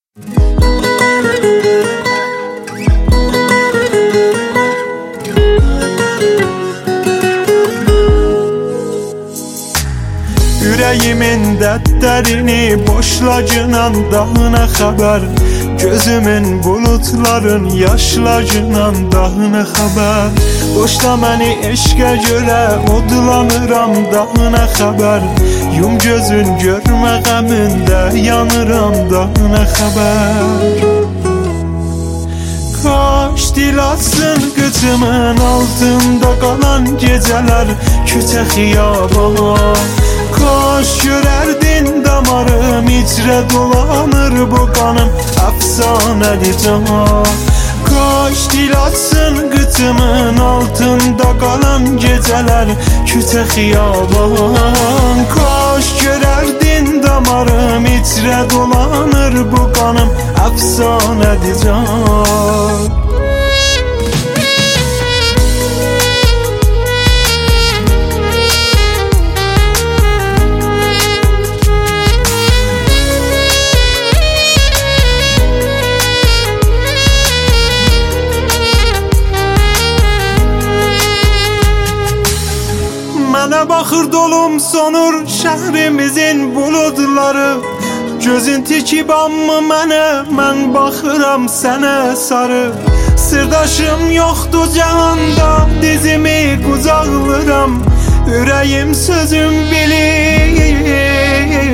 Yüreğimin dertlerini boşlacınan dağına haber, gözümün bulutların yaşlacınan dağına haber. Boşla məni eşqə görə odlanıram dağına haber, yum gözün görmə qəmində yanıram dağına haber. Kaş dil açsın qıçımın altında qalan gecələr küçə xiyabana. Kaş görərdin damarım içrə dolanır bu qanım əfsanədir can. Kaş dil açsın qıçımın altında qalan gecələr küçə xiyaban. Kaş görərdin damarım içrə dolanır bu qanım əfsanədir can. Mənə baxır dolum sonur şəhrimizin buludları. Gözün tikib amma mənə, mən baxıram sənə sarı. Sırdaşım yoxdur cəhanda, dizimi qucaqlıram. Ürəyim sözüm bilir,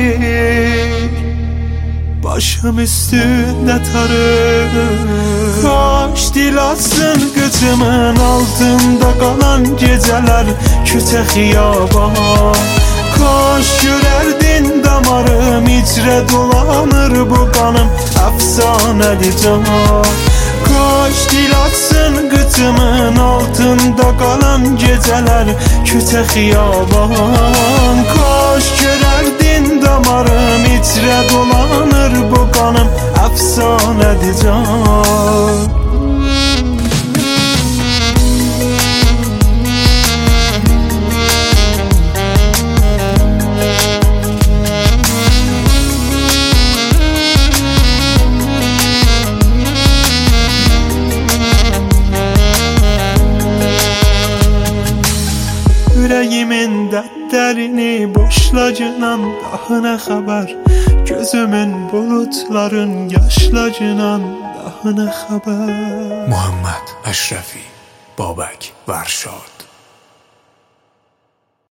başım üstündə tarır. Kaş dil açsın qıçımın altında qalan gecələr küçə xiyabana. Kaş görərdin damarım içrə dolanır bu qanım əfsanədir can. Kaş dil açsın qıçımın altında qalan gecələr küçə xiyaban. Kaş görərdin damarım içrə dolanır bu qanım əfsanədir can. Yüreğimin dertlerini boşlacınan dağına haber, gözümün bulutların yaşlacınan dağına haber. محمد اشرفی، بابک ورشاد.